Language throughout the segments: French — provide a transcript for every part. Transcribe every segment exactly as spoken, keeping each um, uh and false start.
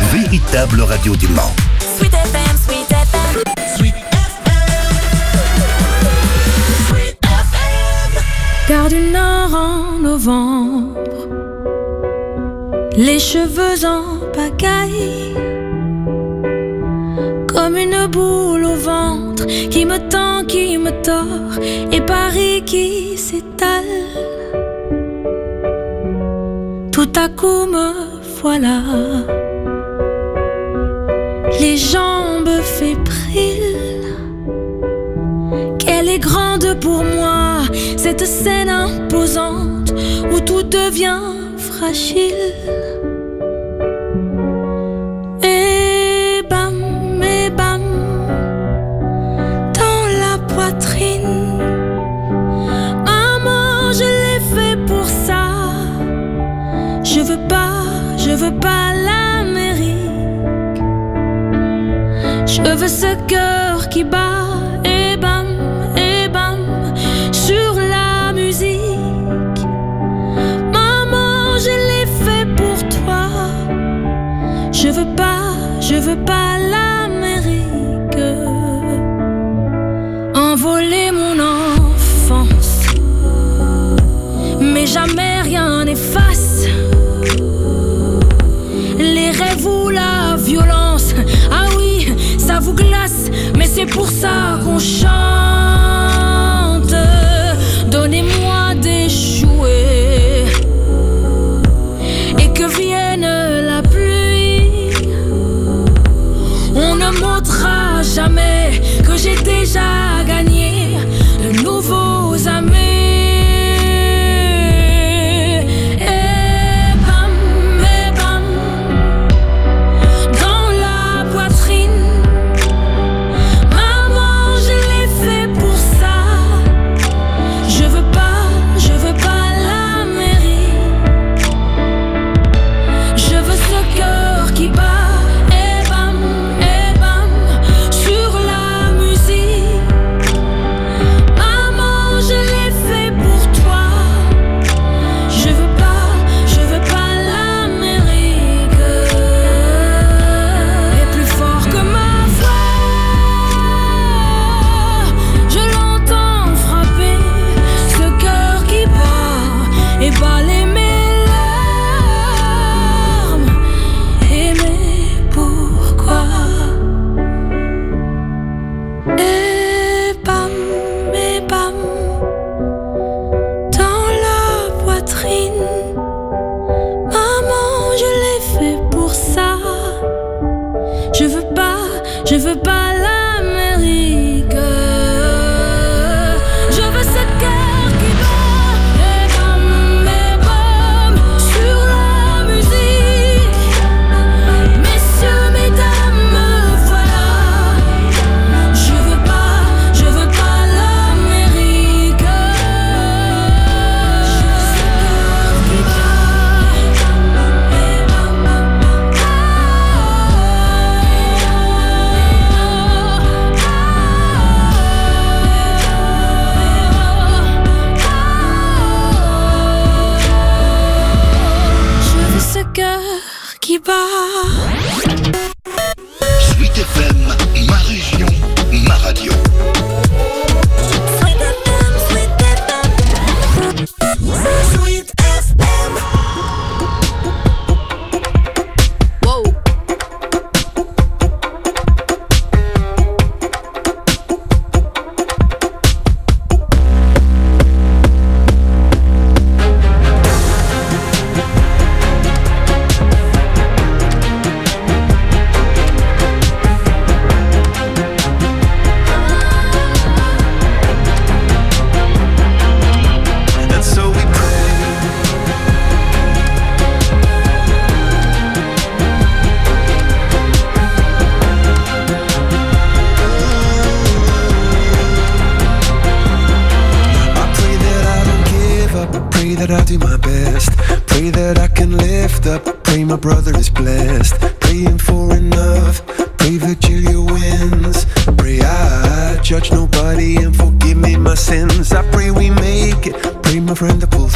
véritable radio du Mans. Sweet F M, Sweet F M, Sweet F M, Sweet F M. Gare du Nord en novembre, les cheveux en pagaille, comme une boule au ventre qui me tend, qui me tord, et Paris qui s'étale. Tout à coup me voilà, les jambes fébriles. Qu'elle est grande pour moi, cette scène imposante où tout devient fragile. Et bam, et bam, dans la poitrine. Maman, je l'ai fait pour ça. Je veux pas, je veux pas l'Amérique. Je veux ce cœur qui bat. Et bam, et bam, sur la musique. Maman, je l'ai fait pour toi. Je veux pas, je veux pas l'Amérique. Envoler mon enfance, mais jamais rien n'efface les rêves ou la violence. Ah oui, ça vous glace, mais c'est pour ça qu'on chante. Donnez-moi des jouets et que vienne la pluie. On ne montrera jamais que j'ai déjà gagné de nouveaux amis.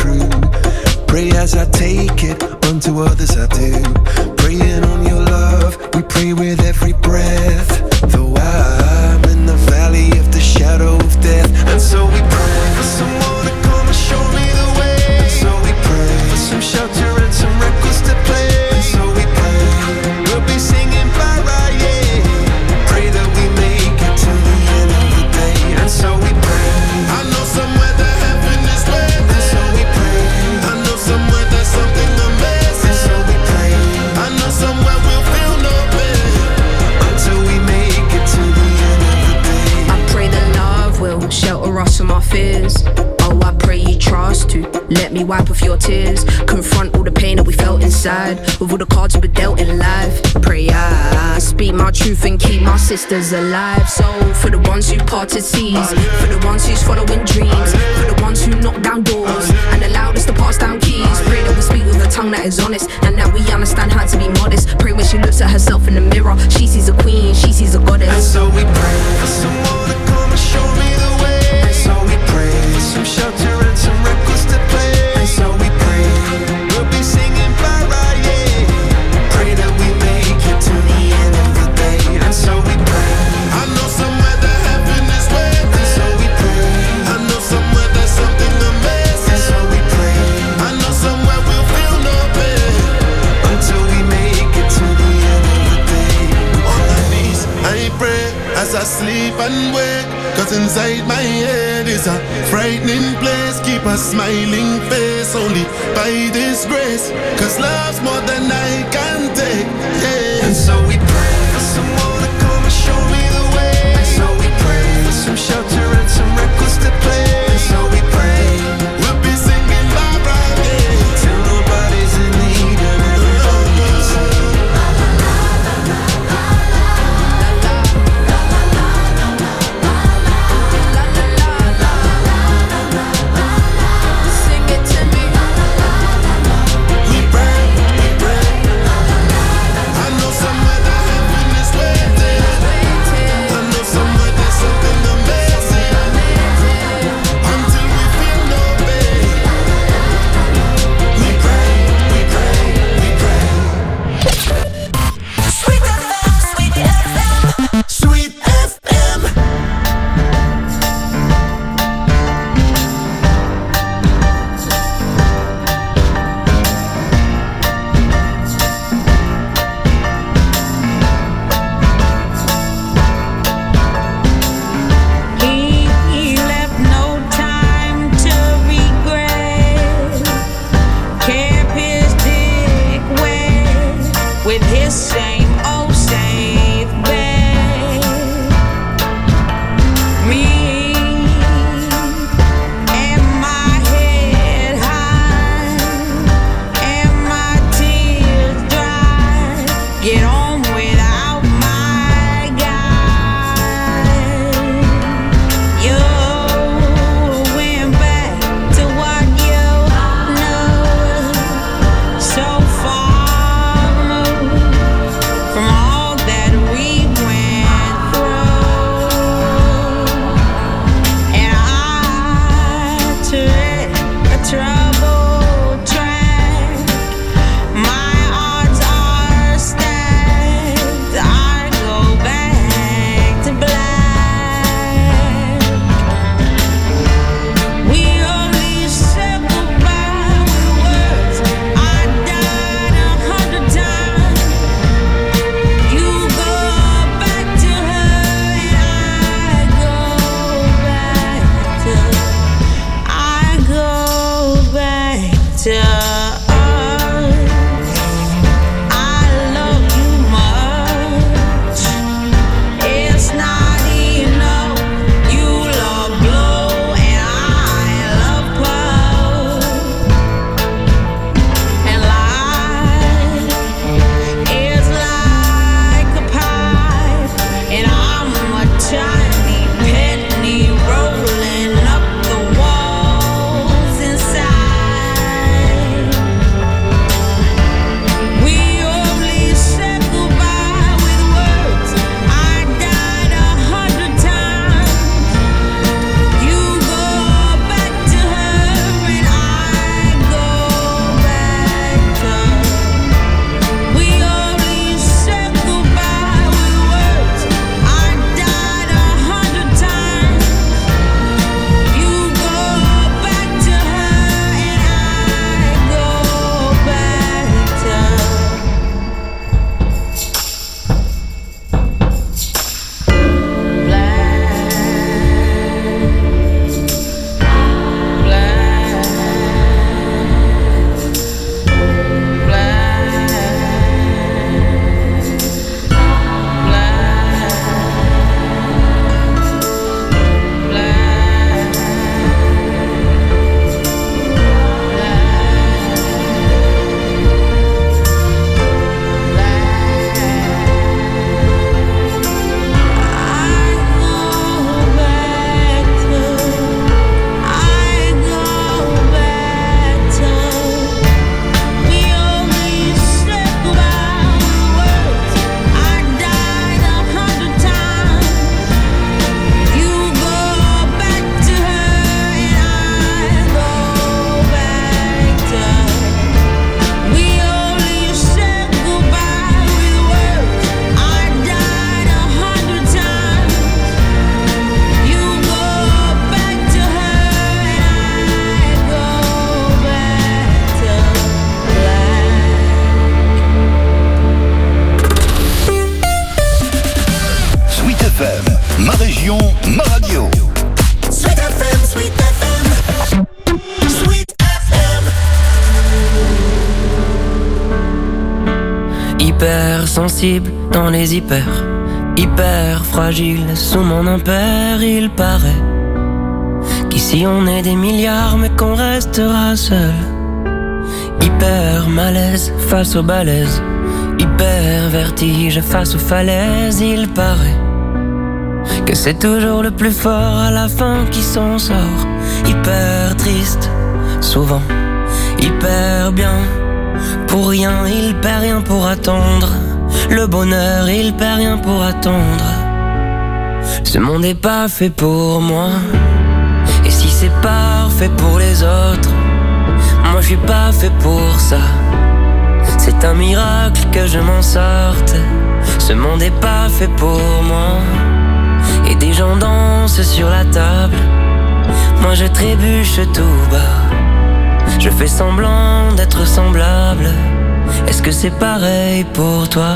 Pray as I take it, unto others I do. Praying on your love, pray with every breath, though I'm in the valley of the shadow of death. And so we pray for someone to come and show me the way. And so we pray for some shelter and some records to play. And so we pray we'll be singing Barra, yeah. Pray that we make it to the end of the day. And so we pray. I know somewhere that heaven is waiting. And so we pray. I know somewhere there's something amazing. And so we pray. I know somewhere we'll feel no pain until we make it to the end of the day. I pray that love will shelter us from our fears. Oh, I pray you trust to let me wipe off your tears. Confront all the pain that we felt inside with all the cards we were dealt in life. Pray I speak my truth and keep my sisters alive. So for the ones who parted seas, for the ones who's following dreams, for the ones who knock down doors and allowed us to pass down keys. Pray that we speak with a tongue that is honest and that we understand how to be modest. Pray when she looks at herself in the mirror, she sees a queen, she sees a goddess. And so we pray for someone to come and show me the way. And so we pray for some shelter and some records to play. And so we pray we'll be singing Barra, yeah. Pray that we make it to the end of the day. And so we pray. I know somewhere that heaven is waiting. And so we pray. I know somewhere there's something amazing. And so we pray. I know somewhere we'll feel no pain until we make it to the end of the day. On my knees I pray as I sleep and wake, 'cause inside my head is a frightening place. Keep a smiling face only by this grace, 'cause love's more than I can take, yeah. And so we pray for someone to come and show me the way. And so we pray for some shelter and some records to play. And so we pray we'll be singing Barbara, yeah, till nobody's in need and everybody's Sing it to me. we pray, we pray. I know somewhere that heaven is waiting. I know somewhere there's something amazing until we feel no pain. We pray, we pray, we pray. Sweet F M, Sweet F M. Sweet F M. He left no time to regret. Kept his dick wet with his same old safe bet. Me and my head high and my tears dry. Get on without my guy. You went back to what you know, so far removed from all that we went through. And I tread a troubled track. My odds are stacked. I go back to black. We only said goodbye with words. I died a hundred times. Ma région, ma radio. Sweet F M, Sweet F M, Sweet F M. Hyper sensible dans les hyper, hyper fragile sous mon impair. Il paraît qu'ici on est des milliards mais qu'on restera seul. Hyper malaise face aux balaises, hyper vertige face aux falaises. Il paraît que c'est toujours le plus fort à la fin qui s'en sort. Hyper triste, souvent, hyper bien. Pour rien, il perd rien pour attendre. Le bonheur, il perd rien pour attendre. Ce monde n'est pas fait pour moi. Et si c'est parfait pour les autres, moi je suis pas fait pour ça. C'est un miracle que je m'en sorte. Ce monde n'est pas fait pour moi. Et des gens dansent sur la table, moi je trébuche tout bas. Je fais semblant d'être semblable. Est-ce que c'est pareil pour toi?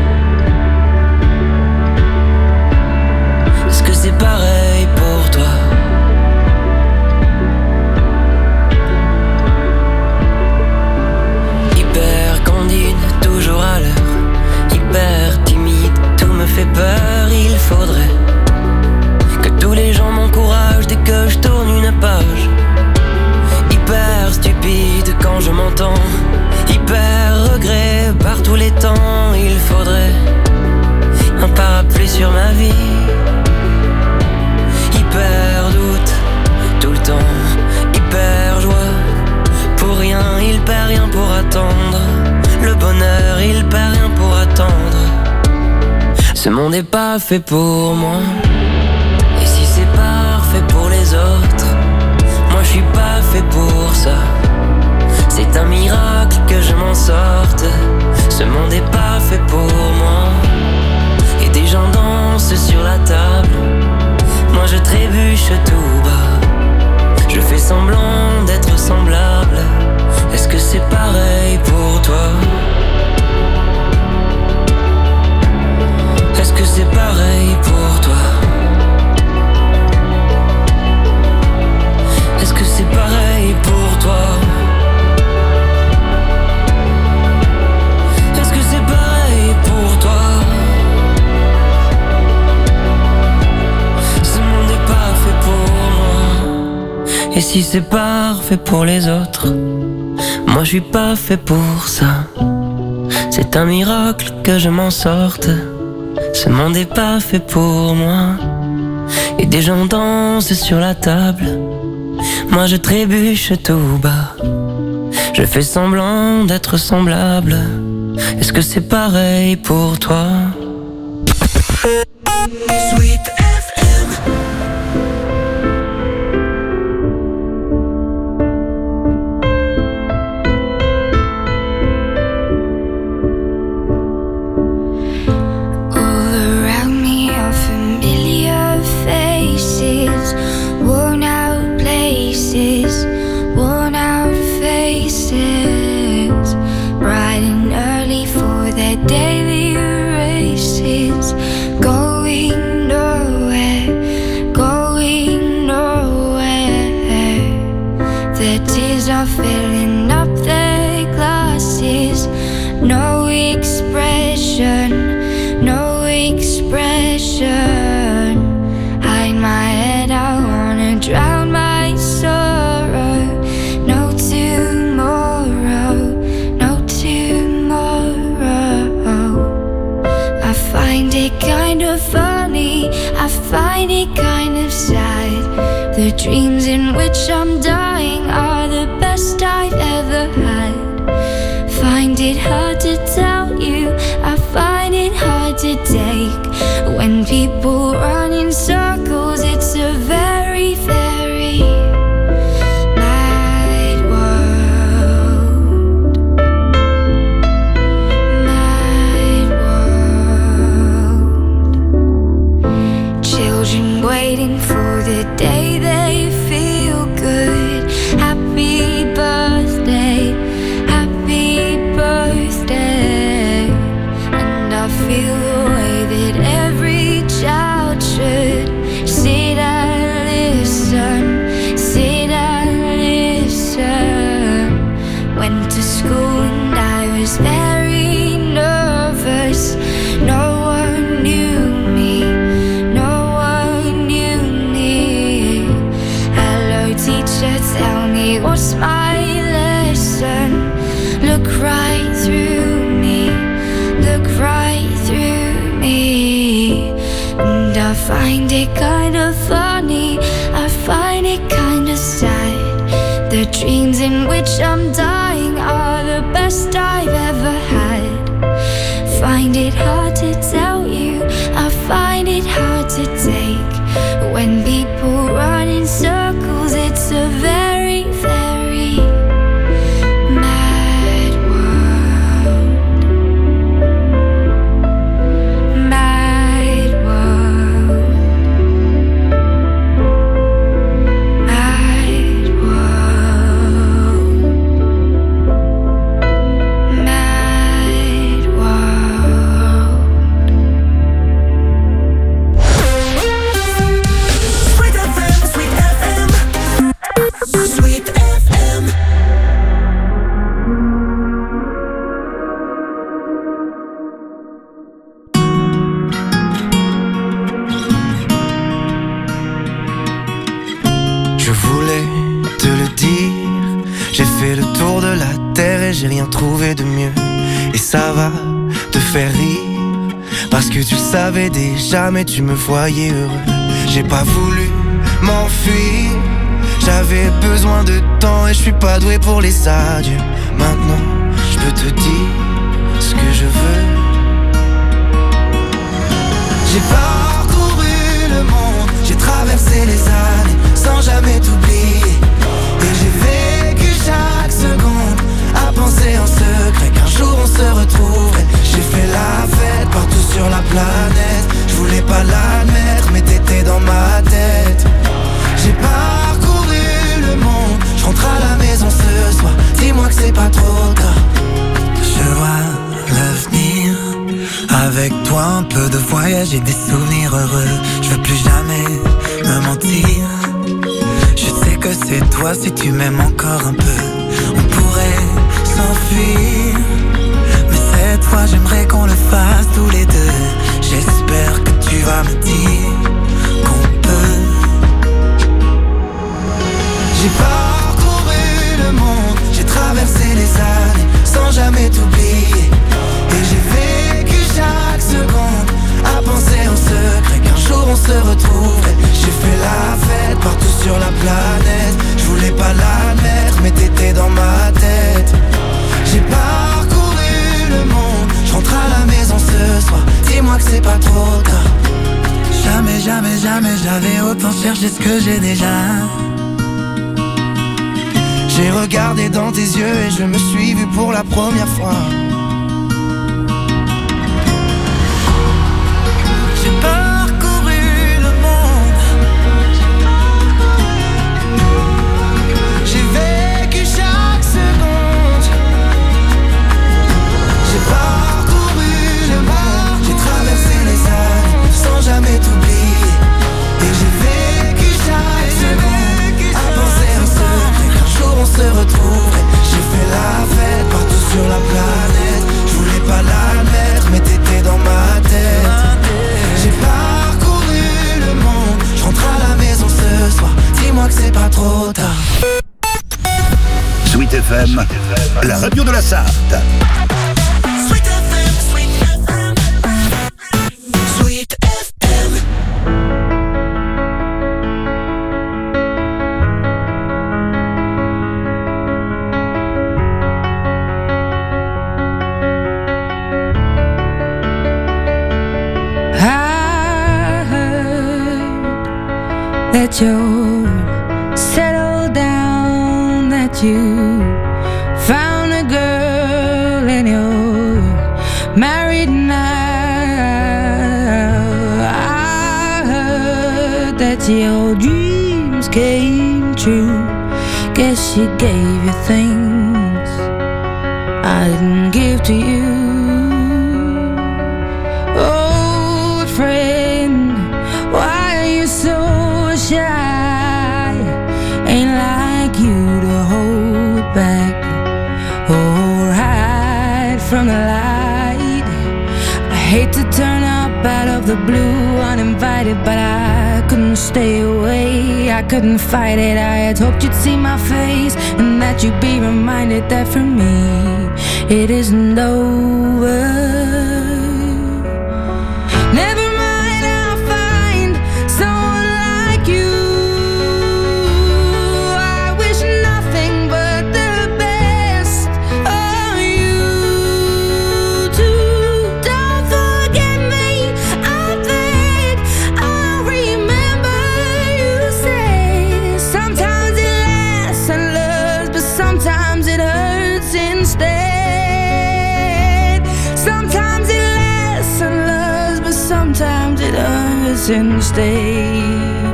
Est-ce que c'est pareil pour toi? Hyper candide, toujours à l'heure. Hyper timide, tout me fait peur. Il faudrait que tous les gens m'encouragent dès que je tourne une page. Hyper stupide quand je m'entends, hyper regret par tous les temps. Il faudrait un parapluie sur ma vie. Hyper doute tout le temps, hyper joie. Pour rien, il perd rien pour attendre. Le bonheur, il perd rien pour attendre. Ce monde n'est pas fait pour moi. Et si c'est parfait pour les autres, moi je suis pas fait pour ça. C'est un miracle que je m'en sorte. Ce monde n'est pas fait pour moi. Et des gens dansent sur la table, moi je trébuche tout bas. Je fais semblant d'être semblable. Est-ce que c'est pareil pour toi? Est-ce que c'est pareil pour toi? Est-ce que c'est pareil pour toi? Est-ce que c'est pareil pour toi? Ce monde n'est pas fait pour moi. Et si c'est parfait pour les autres, moi je suis pas fait pour ça. C'est un miracle que je m'en sorte. Ce monde n'est pas fait pour moi. Et des gens dansent sur la table, moi je trébuche tout bas. Je fais semblant d'être semblable. Est-ce que c'est pareil pour toi? Sweet F M. Daily races, going nowhere, going nowhere. The tears are filling up their glasses. No expression, no expression. Hide my head, I wanna drown my sorrow. No tomorrow, no tomorrow. I find it kind of funny, I find it kind of sad. The dreams in which I'm dying are the best I've ever had. Find it hard to tell you, I find it hard to take. When people run in circles, it's a very, very mad world. Mad world. Children waiting for the day they feel good. Happy birthday, happy birthday. And I feel the way that every child should. find it kind of funny, I find it kind of sad. The dreams in which I'm dying are the best I've ever had. Find it hard to tell you, I find it hard to take. When people run in circles, it's a very, very mad world. Mad world. Mad world. Mad world. Sweet F M, Sweet F M, Sweet F M. Je voulais te le dire, j'ai fait le tour de la terre et j'ai rien trouvé de mieux. Et ça va te faire rire, parce que tu le savais déjà mais tu me voyais heureux. J'ai pas voulu m'enfuir, j'avais besoin de temps et je suis pas doué pour les adieux. Maintenant je peux te dire ce que je veux. J'ai parcouru le monde, j'ai traversé les années sans jamais t'oublier. Et j'ai vécu chaque seconde à penser en secret qu'un jour on se retrouverait. J'ai fait la fête partout sur la planète, je voulais pas l'admettre mais t'étais dans ma tête. J'ai parcouru le monde, je rentre à la maison ce soir, dis-moi que c'est pas trop tard. Je vois l'avenir avec toi, un peu de voyage et des souvenirs heureux. Je veux plus jamais me mentir, je sais que c'est toi si tu m'aimes encore un peu. On pourrait s'enfuir, mais cette fois j'aimerais qu'on le fasse tous les deux. J'espère que tu vas me dire qu'on peut. J'ai parcouru le monde, j'ai traversé les années sans jamais t'oublier. Et j'ai vécu chaque seconde à penser en secret qu'un jour on se retrouverait. J'ai fait la fête partout sur la planète, je voulais pas l'admettre mais t'étais dans ma tête. J'ai parcouru le monde, je rentre à la maison ce soir, dis-moi que c'est pas trop tard. Jamais, jamais, jamais j'avais autant cherché ce que j'ai déjà. J'ai regardé dans tes yeux et je me suis vu pour la première fois. J'ai parcouru le monde, j'ai vécu chaque seconde. J'ai parcouru le monde, j'ai traversé les années sans jamais t'oublier. Et j'ai vécu chaque seconde à penser en secret qu'un jour on se retrouverait. J'ai fait la fête partout sur la planète, je voulais pas l'admettre mais t'étais dans ma tête. J'ai parcouru le monde, je rentre à la maison ce soir, dis-moi que c'est pas trop tard. Sweet F M, la radio de la Sarthe. Sweet F M, Sweet F M, Sweet F M. I heard that you're settled down, that you found a girl and you're married now. I heard that your dreams came true. Guess she gave you things I didn't give to you. Old friend, why are you so shy? Ain't like you to hold back or hide from the light. I hate to turn up out of the blue uninvited, but I couldn't stay away, I couldn't fight it. I had hoped you'd see my face and that you'd be reminded that for me it isn't over. Never mind, I'll find sometimes it hurts instead.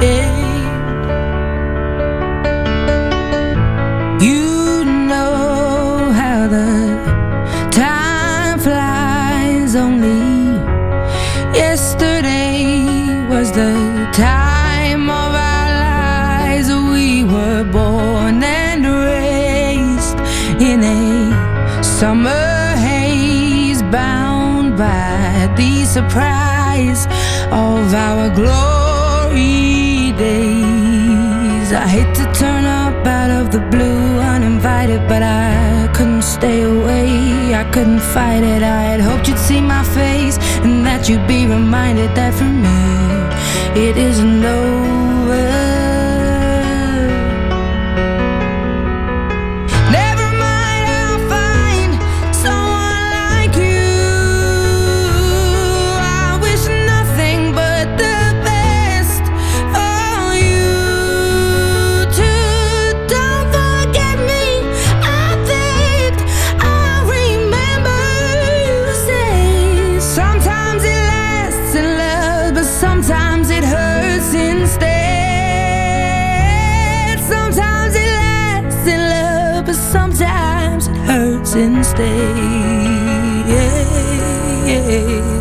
You know how the time flies. Only yesterday was the time of our lives. We were born and raised in a summer haze, bound by the surprise of our glory days. I hate to turn up out of the blue uninvited, but I couldn't stay away, I couldn't fight it. I had hoped you'd see my face and that you'd be reminded that for me it isn't over. Instead, yeah, yeah.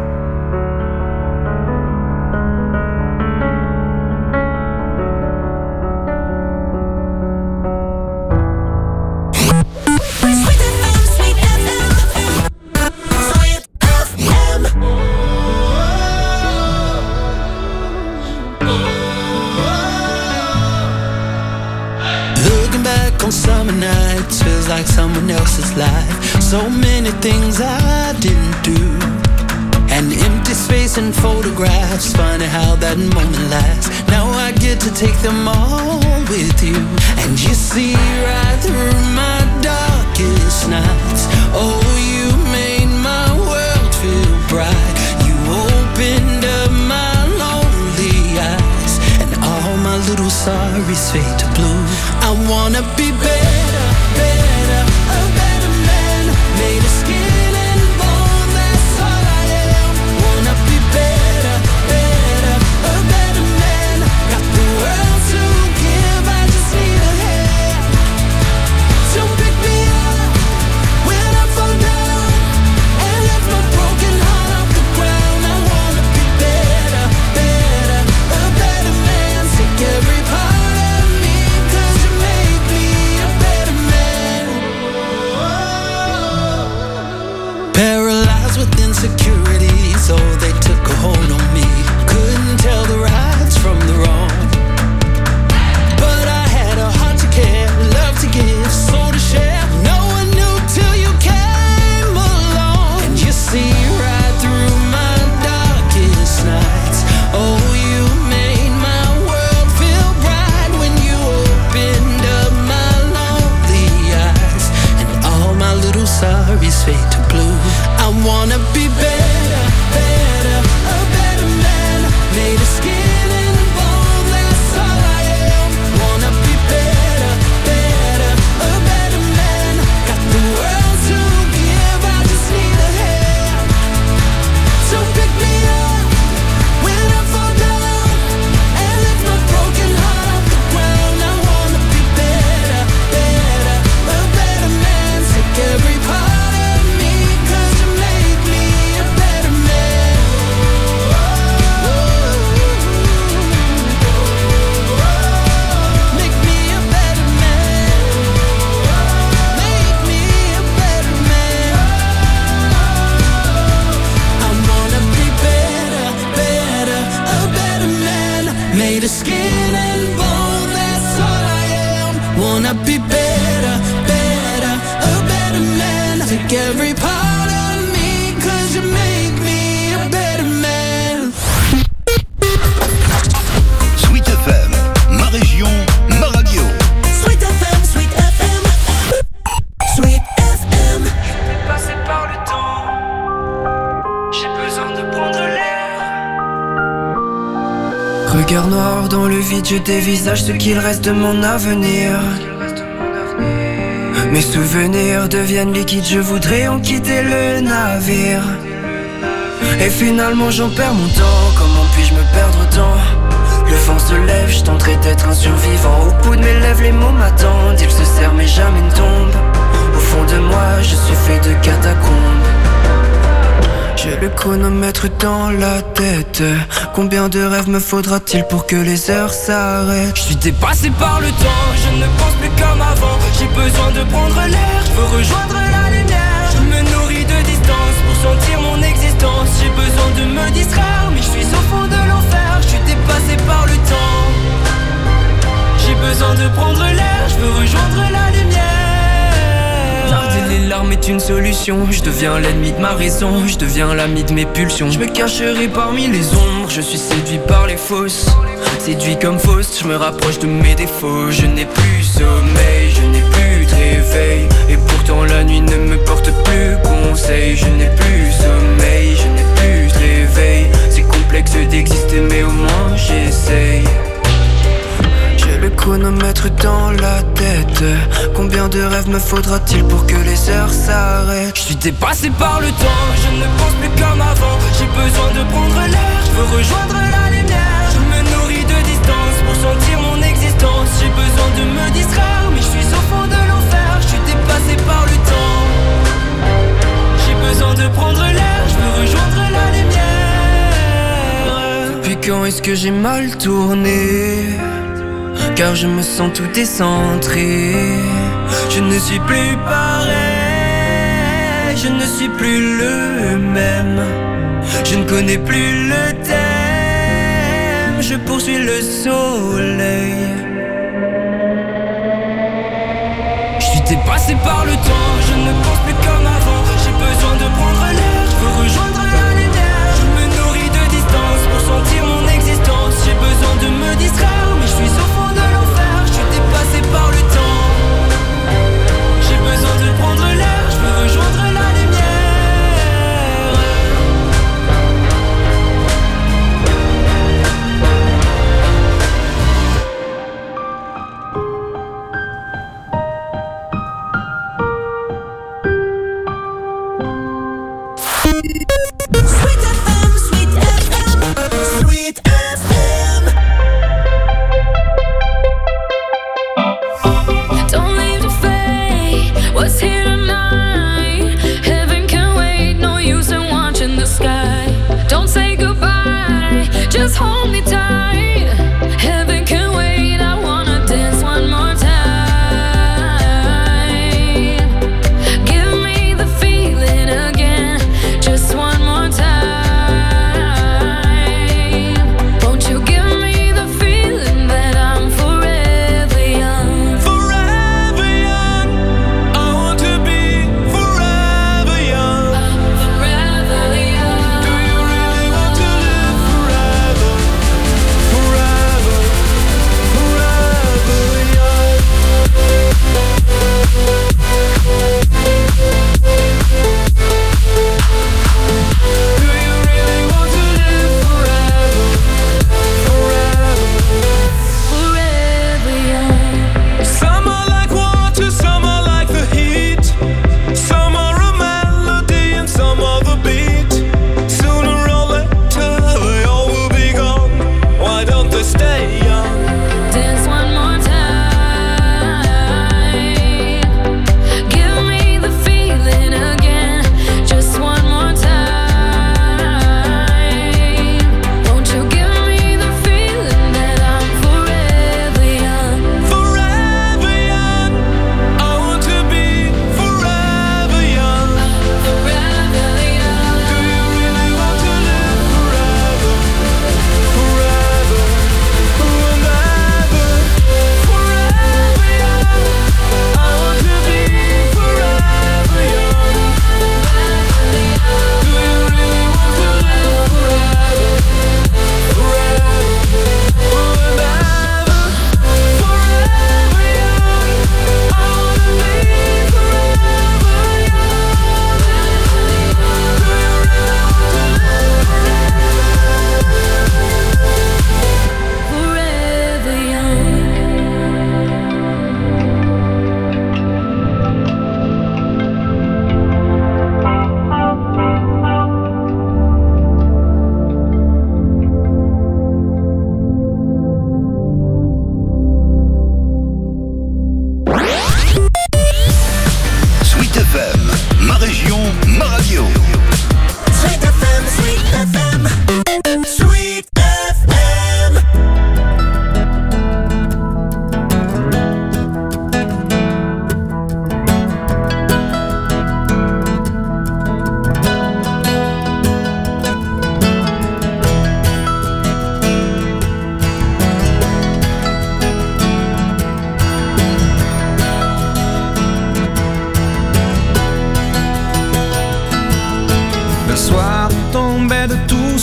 Like someone else's life. So many things I didn't do. An empty space and photographs. Funny how that moment lasts. Now I get to take them all with you. And you see right through my darkest nights. Oh, you made my world feel bright. You opened up my lonely eyes. And all my little sorries fade to blue. I wanna be better, better, a better man. Made of skin and bone, that's all I am. Wanna be better, better, a better man. Got the world to give, I just need a hand. So pick me up when I fall down and lift my broken heart off the ground. I wanna be better, better, a better man. Take every part of me, 'cause you make me a better man. Paralyzed with insecurities, oh, they took a hold on me. Couldn't tell the rights from the wrong. But I had a heart to care, love to give, soul to share. No one knew till you came along. And you see right through my darkest nights. Oh, you made my world feel bright when you opened up my lonely eyes. And all my little sorries fade to blue. I wanna be better, better, a better man. Made of skin and bone, that's all I am. Wanna be better, better, a better man. Got the world to give, I just need a hand. So pick me up when I fall down and lift my broken heart off the ground. I wanna be better, better, a better man. Take every part of me, 'cause you make me a better man. Make me a better man. Make me a better man. I wanna be better, better, a better man. Made of skin and bone, that's all I am. Wanna be better, better, a better man. Take every part of me, 'cause you make me a better man. Sweet F M, ma région, ma radio. Sweet F M, Sweet F M. Sweet F M. Passé par le temps, j'ai besoin de prendre l'air. Regard noir dans le vide, je dévisage ce qu'il reste de mon avenir. Mes souvenirs deviennent liquides, je voudrais en quitter le navire. Et finalement j'en perds mon temps. Comment puis-je me perdre autant? Le vent se lève, je tenterai d'être un survivant. Au bout de mes lèvres les mots m'attendent. Ils se serrent mais jamais ne tombent. Au fond de moi je suis fait de catacombes. J'ai le chronomètre dans la tête. Combien de rêves me faudra-t-il pour que les heures s'arrêtent? Je suis dépassé par le temps, je ne pense plus comme avant. J'ai besoin de prendre l'air, je veux rejoindre la lumière. Je me nourris de distance pour sentir mon existence. J'ai besoin de me distraire, mais je suis au fond de l'enfer. Je suis dépassé par le temps. J'ai besoin de prendre l'air, je veux rejoindre la lumière. Garder les larmes est une solution. Je deviens l'ennemi de ma raison, je deviens l'ami de mes pulsions. Je me cacherai parmi les ombres, je suis séduit par les fausses. Séduit comme Faust, je me rapproche de mes défauts. Je n'ai plus sommeil, je n'ai plus de réveil. Et pourtant la nuit ne me porte plus conseil. Je n'ai plus sommeil, je n'ai plus de réveil. C'est complexe d'exister mais au moins j'essaye. J'ai le chronomètre dans la tête. Combien de rêves me faudra-t-il pour que les heures s'arrêtent? Je suis dépassé par le temps, je ne pense plus comme avant. J'ai besoin de prendre l'air, je veux rejoindre la lumière. Je me nourris de distance pour sentir mon existence. J'ai besoin de me distraire, mais je suis au fond de l'enfer. Je suis dépassé par le temps. J'ai besoin de prendre l'air, je veux rejoindre la lumière. Depuis quand est-ce que j'ai mal tourné? Car je me sens tout décentré. Je ne suis plus pareil, je ne suis plus le même. Je ne connais plus le thème, je poursuis le soleil. Je suis dépassé par le temps, je ne pense plus comme avant. J'ai besoin de prendre l'air, je veux rejoindre la lumière. Je me nourris de distance pour sentir mon existence. J'ai besoin de me distraire, mais je suis au fond de l'enfer. Je suis dépassé par le temps. J'ai besoin de prendre l'air, je veux rejoindre la lumière.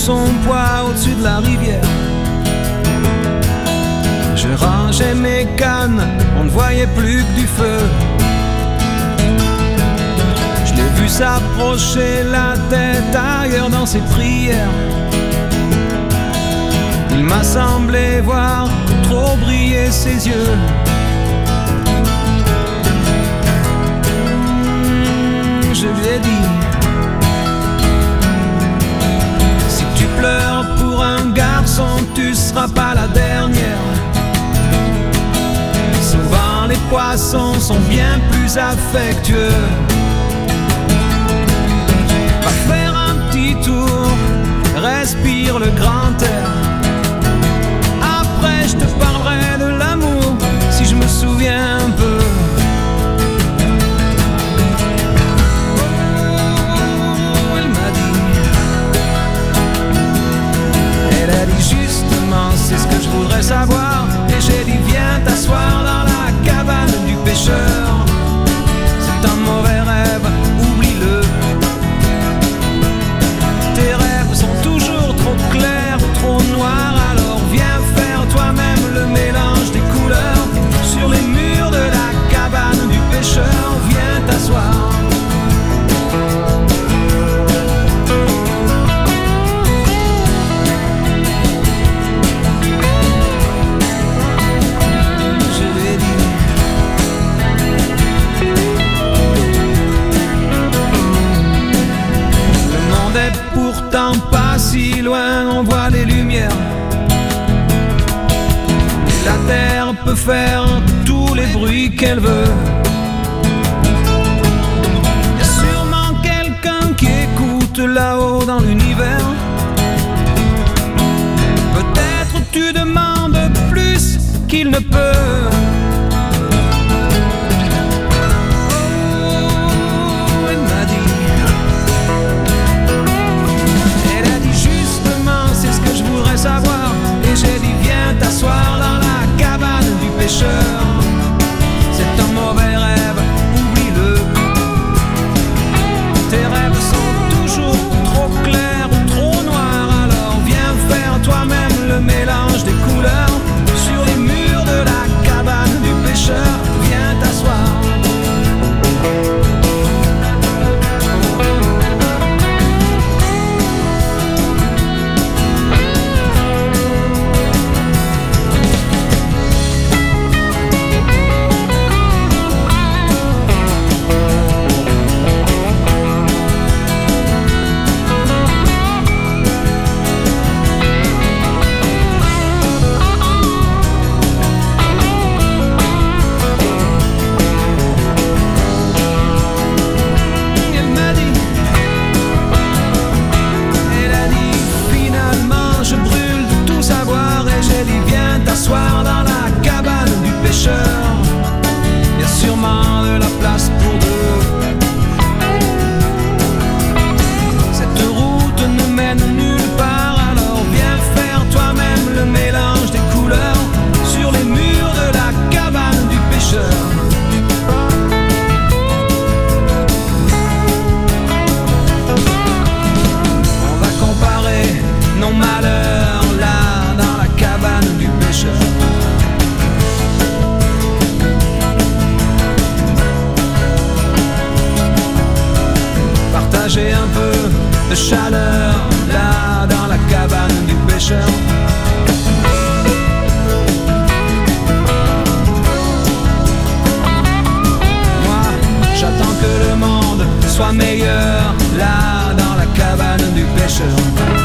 son poids au-dessus de la rivière. Je rangeais mes cannes, on ne voyait plus que du feu. Je l'ai vu s'approcher, la tête ailleurs dans ses prières. Il m'a semblé voir trop briller ses yeux. Je lui ai dit: si tu pleures pour un garçon, tu seras pas la dernière. Souvent les poissons sont bien plus affectueux. Va faire un petit tour, respire le grand air. Après je te parlerai de l'amour, si je me souviens un peu. Oh, elle m'a dit, elle a dit justement, c'est ce que je voudrais savoir. Et j'ai dit, viens t'asseoir dans la cabane du pêcheur. C'est un mauvais rêve, oublie-le. Tes rêves sont toujours trop clairs ou trop noirs. Alors viens faire toi-même le mélange des couleurs. Sur les murs de la cabane du pêcheur, viens t'asseoir. Pourtant pas si loin, on voit des lumières. La terre peut faire tous les bruits qu'elle veut. Y a sûrement quelqu'un qui écoute là-haut dans l'univers. Peut-être tu demandes plus qu'il ne peut. Savoir. Et j'ai dit viens t'asseoir dans la cabane du pêcheur. C'est un mauvais rêve, oublie-le. Tes rêves sont toujours trop clairs ou trop noirs. Alors viens faire toi-même le mélange des couleurs. Sur les murs de la cabane du pêcheur, viens t'asseoir. Dans la cabane du pêcheur, y a sûrement de la place pour deux. Cette route ne mène nulle part, alors viens faire toi-même le mélange des couleurs. Sur les murs de la cabane du pêcheur. On va comparer nos malheurs là dans la cabane du pêcheur. Partager un peu de chaleur là dans la cabane du pêcheur. Moi, j'attends que le monde soit meilleur là dans la cabane du pêcheur.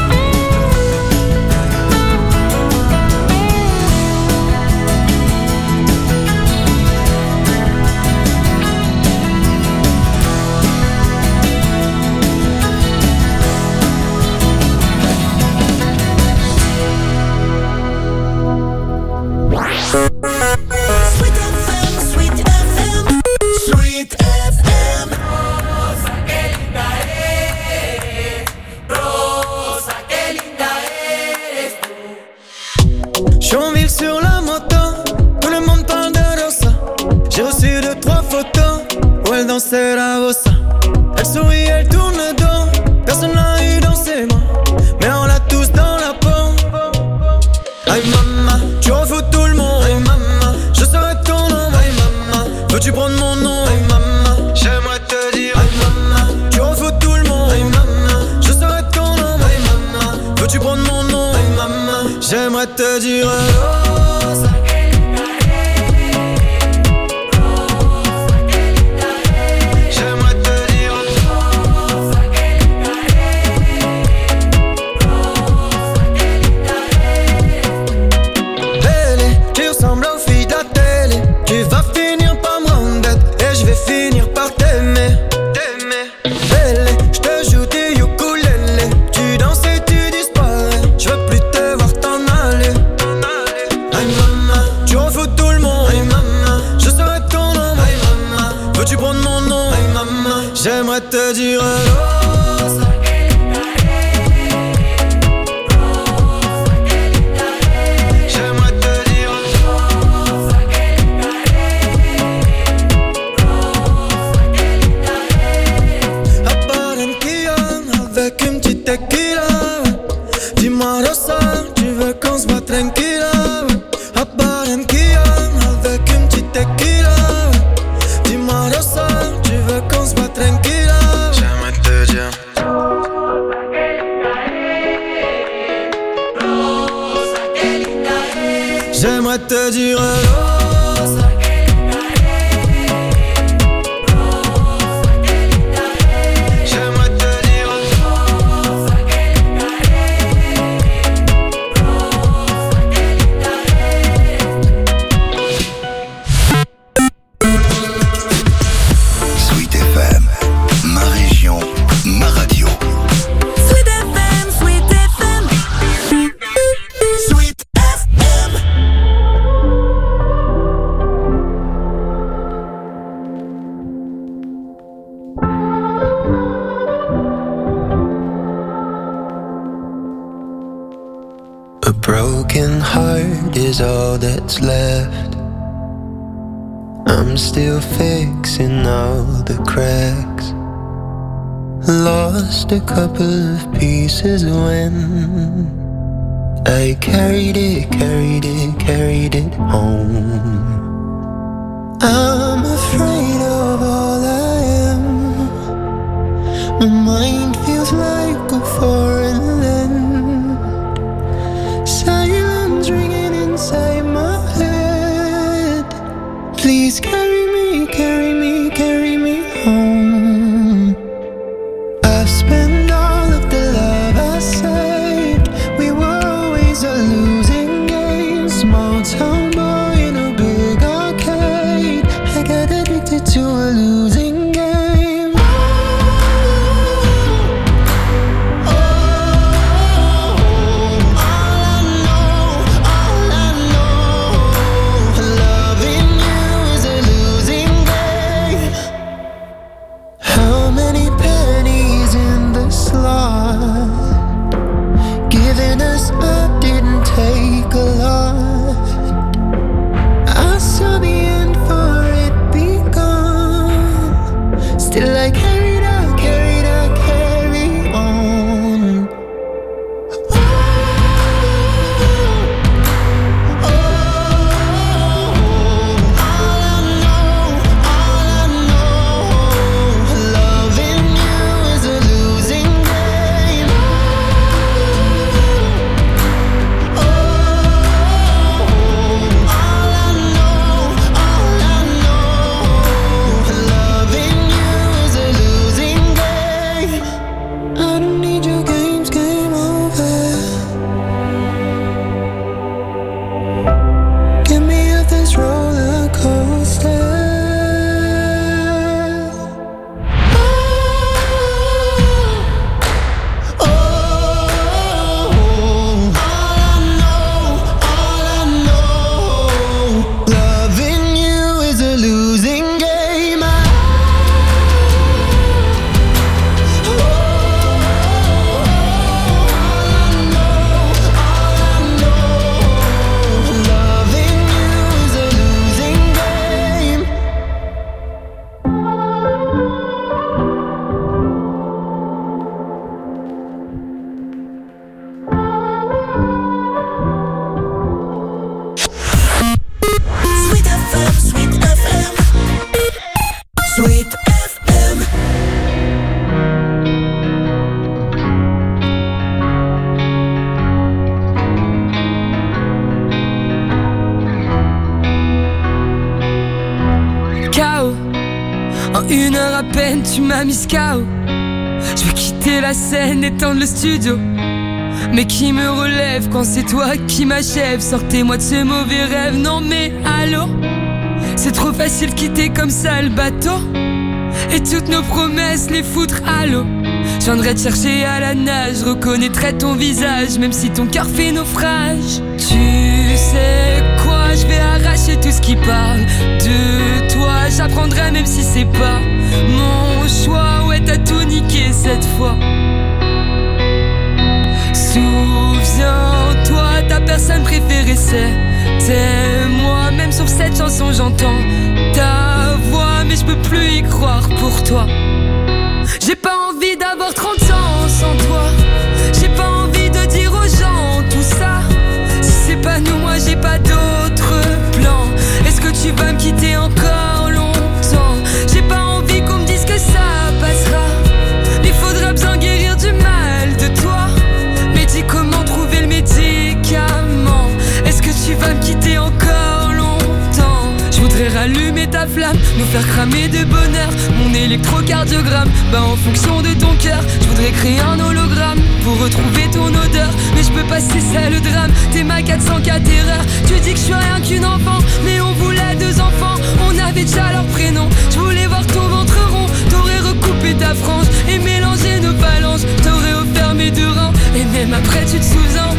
Danser la bossa. Elle sourit, elle tourne le dos. Personne n'a eu dans ses mains, mais on l'a tout Veux-tu prendre mon nom? Hey maman, j'aimerais te dire hey maman, tu en fous tout le monde. Hey maman, je serai ton homme. Hey maman, veux-tu prendre mon nom? Hey maman, j'aimerais te dire Rosa. J'aimerais te dire Rosa. J'aimerais te dire Rosa. À Barranquilla, avec une petite tequila. Dis-moi Rosa, tu veux qu'on se voit tranquilla. À Barranquilla, avec une petite tequila. Dis-moi Rosa, tu veux qu'on se voit tranquilla. J'aimerais te dire Rosa, que linda es. J'aimerais te dire Rosa. broken heart is all that's left. I'm still fixing all the cracks. Lost a couple of pieces when I carried it, carried it, carried it home. I'm afraid of all I am. My mind feels like a foreign land. Silence ringing inside my head. Please carry me, carry me, carry me home. I've spent all of the love I saved. We were always a losing game. Small town boy in a big arcade. I got addicted to a losing game. à peine, tu m'as mis K O. Je veux quitter la scène, éteindre le studio. Mais qui me relève quand c'est toi qui m'achève? Sortez-moi de ce mauvais rêve, non mais allô? C'est trop facile de quitter comme ça le bateau et toutes nos promesses les foutre à l'eau. Je viendrai te chercher à la nage, reconnaîtrai ton visage même si ton cœur fait naufrage. Tu sais quoi, je vais arracher tout ce qui parle de toi. J'apprendrai même si c'est pas mon choix. Ouais, t'as tout niqué cette fois. Souviens-toi, ta personne préférée c'était moi. Même sur cette chanson j'entends ta voix, mais je peux plus y croire pour toi. J'ai pas envie d'avoir trente ans sans toi. J'ai pas envie de dire aux gens tout ça. Si c'est pas nous, moi j'ai pas d'autre plan. Est-ce que tu vas me quitter encore longtemps? J'ai pas envie qu'on me dise que ça passera. Il faudra bien guérir du mal de toi. Mais dis comment trouver le médicament. Est-ce que tu vas me quitter encore longtemps? Je voudrais rallumer ta flamme, nous faire cramer de bonheur. Mon électrocardiogramme, bah en fonction de ton cœur. Je voudrais créer un hologramme pour retrouver ton odeur. Mais je peux pas, c'est ça le drame. T'es ma quatre cent quatre erreurs. Tu dis que je suis rien qu'une enfant, mais on voulait deux enfants. On avait déjà leur prénom. Je voulais voir ton ventre rond. T'aurais recoupé ta frange et mélangé nos phalanges. T'aurais offert mes deux reins et même après tu te souviens.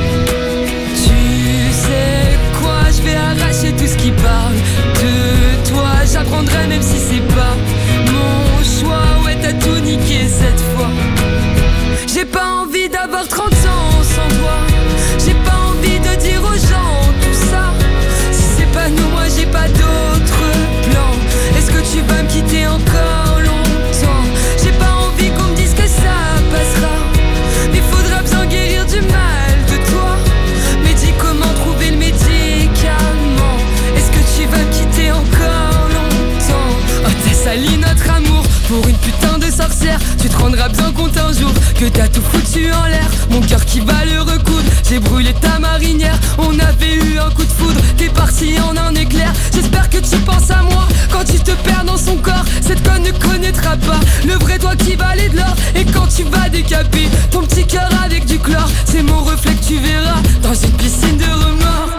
Tu sais quoi, je vais arracher tout ce qui parle de toi. J'apprendrai même si c'est pas mon choix. Ouais, t'as tout niqué cette fois. J'ai pas envie d'avoir trente ans sans toi. J'ai pas envie de dire aux gens tout ça. Si c'est pas nous, moi j'ai pas d'autre plan. Est-ce que tu vas me quitter encore longtemps? J'ai pas envie qu'on me dise que ça passera. Mais faudra bien guérir du mal de toi. Mais dis comment trouver le médicament. Est-ce que tu vas me quitter encore longtemps? Oh, t'as sali notre amour pour une putain de sorcière. Tu te rendras bien compte un jour que t'as tout foutu en l'air. Mon cœur qui va le recoudre. J'ai brûlé ta marinière. On avait eu un coup de foudre. T'es parti en un éclair. J'espère que tu penses à moi quand tu te perds dans son corps. Cette conne ne connaîtra pas le vrai toi qui valait de l'or. Et quand tu vas décaper ton petit cœur avec du chlore, c'est mon reflet que tu verras dans une piscine de remords.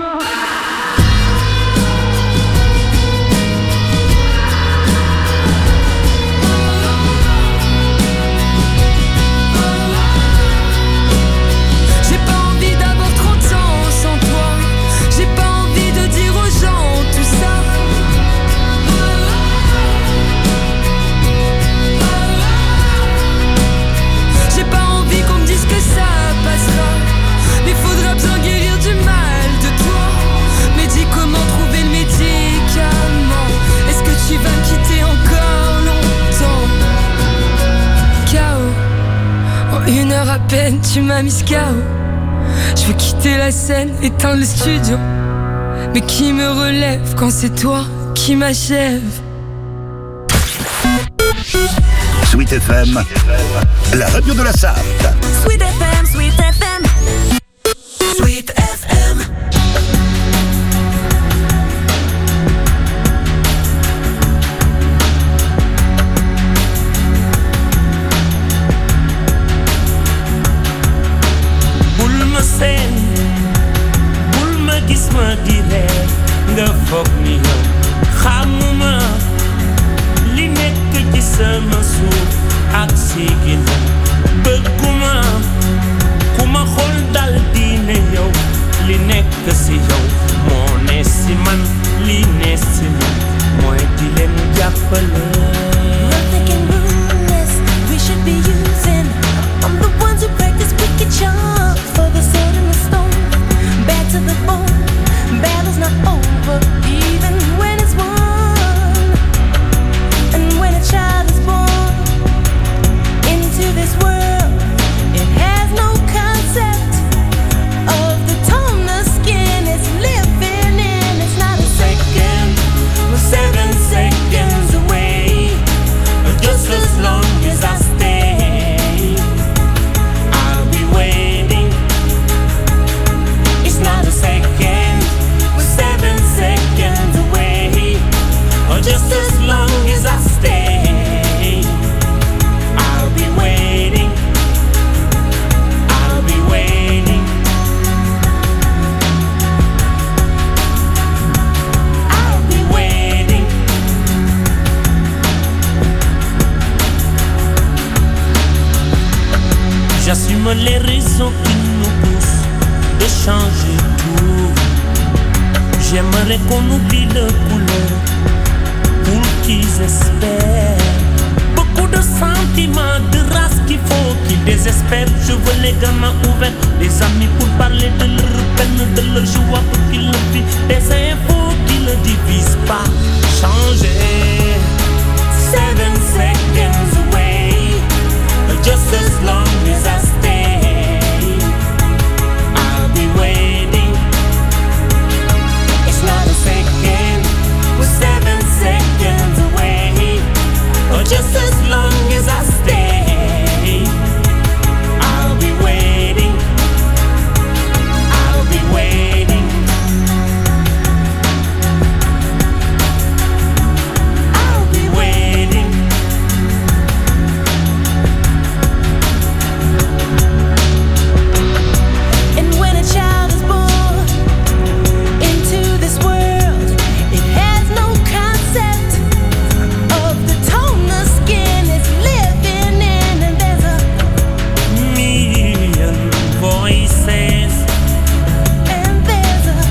Une heure à peine, tu m'as mis K O. Je veux quitter la scène, éteindre le studio. Mais qui me relève quand c'est toi qui m'achève? Sweet F M, la radio de la Sarthe. Sweet F M, Sweet F M. Sweet F M. bul ma gis ma di reer nga foog ni yow xamuma li nekk ci sama suuf ak si ginnaaw bëgguma ku ma xool dal di ne yow li nekk si yow moo ne si man li ne si man mooy di leen jàppale. We should be using. I'm the ones who practice wicked charms for the sword and the stone. Back to the bone. Battle's not over, even when it's won. And when a child is born into this world, trouve les raisons qui nous poussent de changer tout. J'aimerais qu'on oublie le couleur pour qu'ils espèrent. Beaucoup de sentiments, de race qu'il faut qu'ils désespèrent. Je veux les gamins ouverts, des amis pour parler de leur peine, de leur joie pour qu'ils le vivent. Des infos qui ne divisent pas. Changer. Seven seconds away, just as long as I stay, I'll be waiting. It's not a second, we're seven seconds away, or just as long as I stay, I'll be waiting. I'll be waiting. I'll be waiting. And when a child is born into this world, it has no concept of the tone the skin is living in, and there's a Million voices, and there's a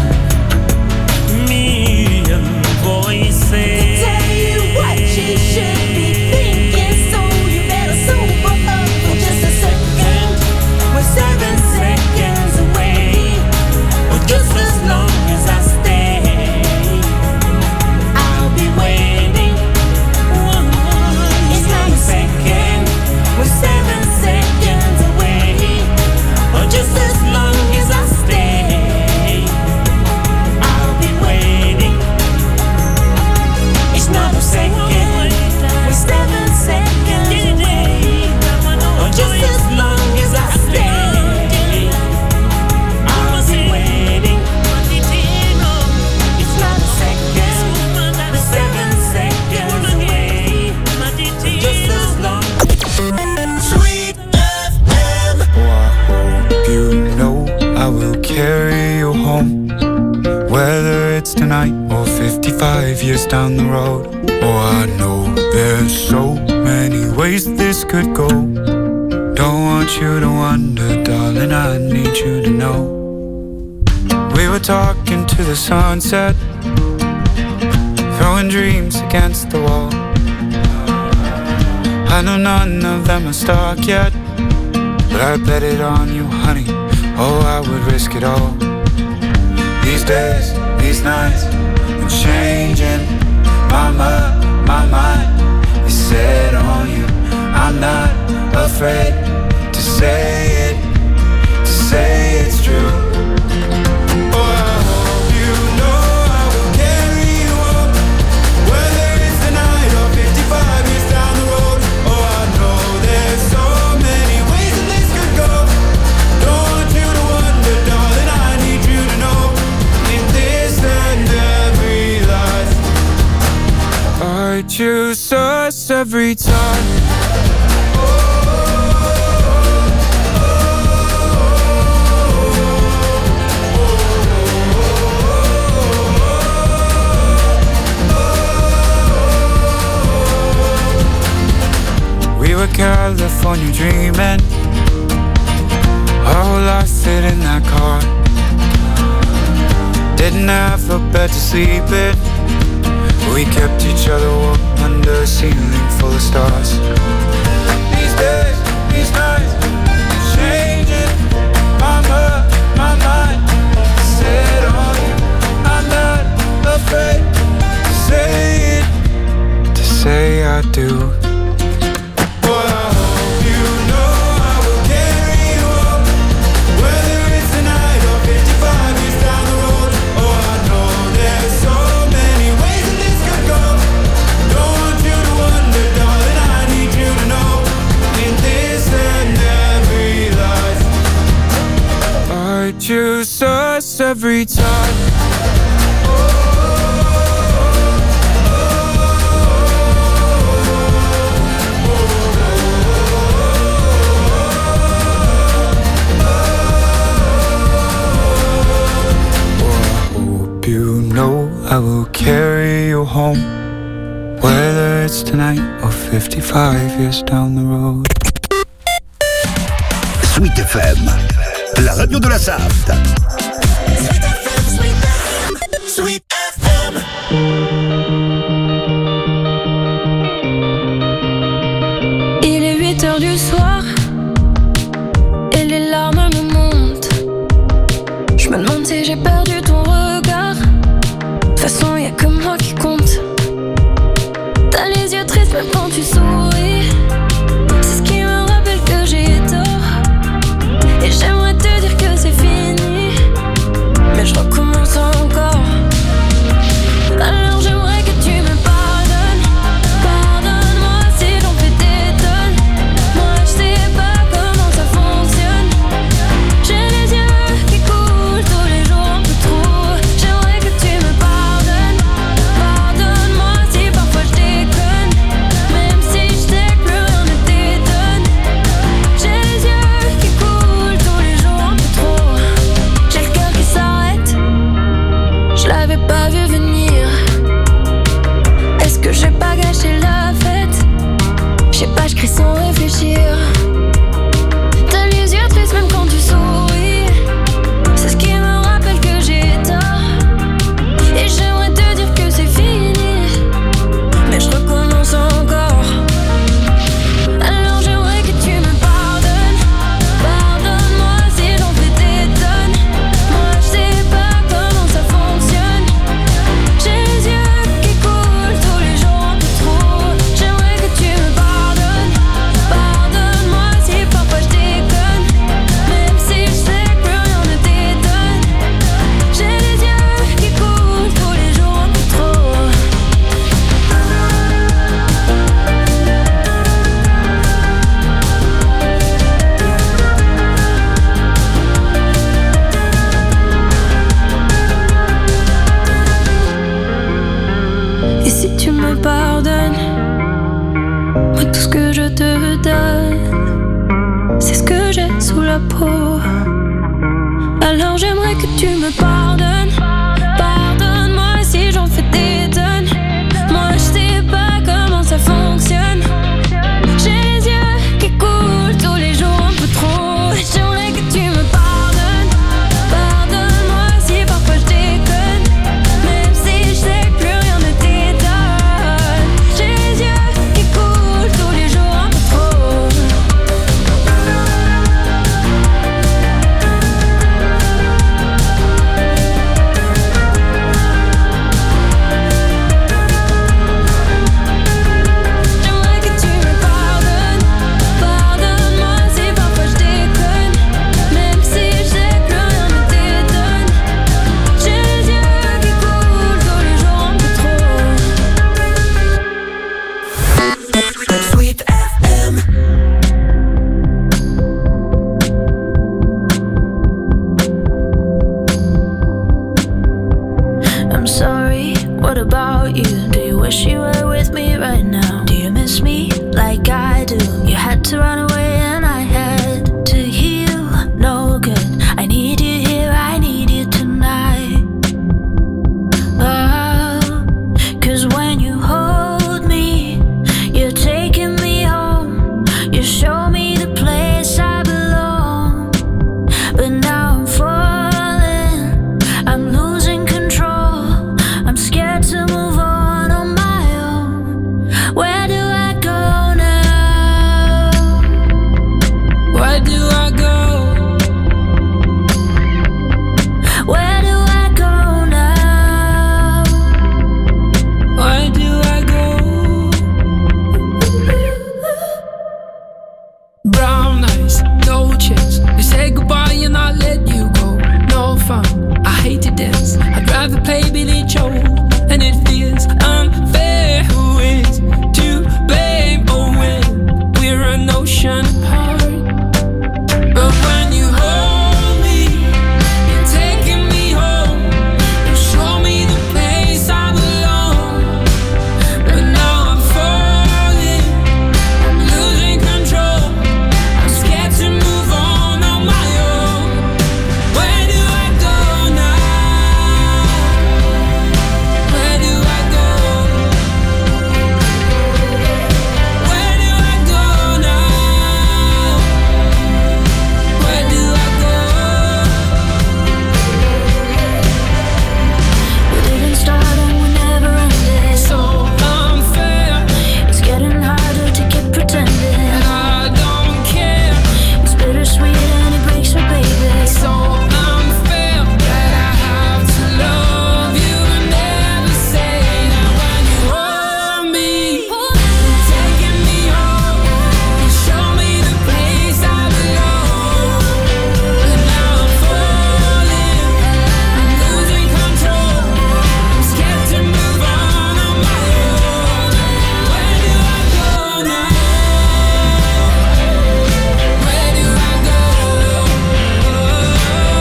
million voices. tell you what you should be thinking, so you better sober up for just a second. We're seven seconds away, Or just as long as I stay, I'll be waiting. It's not a second, we're seven seconds away, or just as long as I stay, I'll be waiting. It's not a second, we're seven seconds away, Or just as long as I stay, I'll be waiting. It's not a second, we're seven seconds away, Just as long. Sweet F M. Oh, I hope you know I will carry you home, whether it's tonight or fifty-five years down the road. Oh, I know there's so many ways this could go. Don't want you to wonder, darling, I need you to know. We were talking to the sunset, throwing dreams against the wall. I know none of them are stuck yet, but I bet it on you, honey. Oh, I would risk it all. These days, these nights, I'm changing my mind, my mind is set on you. I'm not afraid to say it, to say it's true. Oh, I hope you know I will carry you up, whether it's tonight or fifty-five years down the road. Oh, I know there's so many ways that this could go. Don't want you to wonder, darling, I need you to know. In this and every life, I choose us every time. We were California dreaming, our whole life fit in that car. Didn't have a bed to sleep in, we kept each other warm under a ceiling full of stars. These days, these nights, changing my mind, my mind set on you. I'm not afraid to say it, to say I do. Choose us every time. I will carry you home, whether it's tonight or fifty-five years down the road. Sweet F M, la radio de la Sarthe. Sweet F M, Sweet F M, Sweet F M. Il est huit heures du soir et les larmes me montent. Je me demande si j'ai perdu ton regard. De toute façon, y'a que moi qui compte. T'as les yeux tristes même quand tu souris. C'est ce qui me rappelle que j'ai tort. Et j'aimerais te dire que c'est fini, mais je recommence encore. Alors j'aimerais que tu me pardonnes. Pardonne-moi si j'en fais des tonnes. Moi je sais pas comment ça fonctionne. J'ai les yeux qui coulent tous les jours un peu trop. J'aimerais que tu me pardonnes. Pardonne-moi si parfois je déconne, même si je sais que plus rien ne t'étonne. J'ai les yeux qui coulent tous les jours un peu trop. J'ai le cœur qui s'arrête, je l'avais pas vu venir. Est-ce que j'ai pas gâché la fête? Je sais pas, je crie sans réfléchir. T'as les yeux tristes même quand tu souris. C'est ce qui me rappelle que j'ai tort. Et j'aimerais te dire que c'est fini, mais je recommence encore. Alors j'aimerais que tu me pardonnes. Pardonne-moi si j'en fais des tonnes. Moi je sais pas comment ça fonctionne. J'ai les yeux qui coulent tous les jours un peu trop. J'aimerais que tu me pardonnes. Pardonne-moi si parfois je déconne, même si je sais que plus rien ne t'étonne. J'ai les yeux qui coulent tous les jours un peu trop. Et si tu me pardonnes, moi tout ce que je te donne, c'est ce que j'ai sous la peau. Alors j'aimerais que tu me pardonnes. Pardonne-moi si j'en fais des tonnes. Moi je sais pas comment ça fonctionne. J'ai les yeux qui coulent tous les jours un peu trop. J'aimerais que tu me pardonnes. Pardonne-moi si parfois je déconne, même si je sais que plus rien ne t'étonne. J'ai les yeux qui coulent tous les jours un peu trop. J'aimerais que tu me pardonnes. Pardonne-moi si parfois je déconne, même si je sais que plus rien ne t'étonne. J'ai les yeux qui coulent tous les jours un peu trop. Sweet F M. I'm sorry, what about you? Do you wish you were with me right now? Do you miss me like I do? You had to run away and I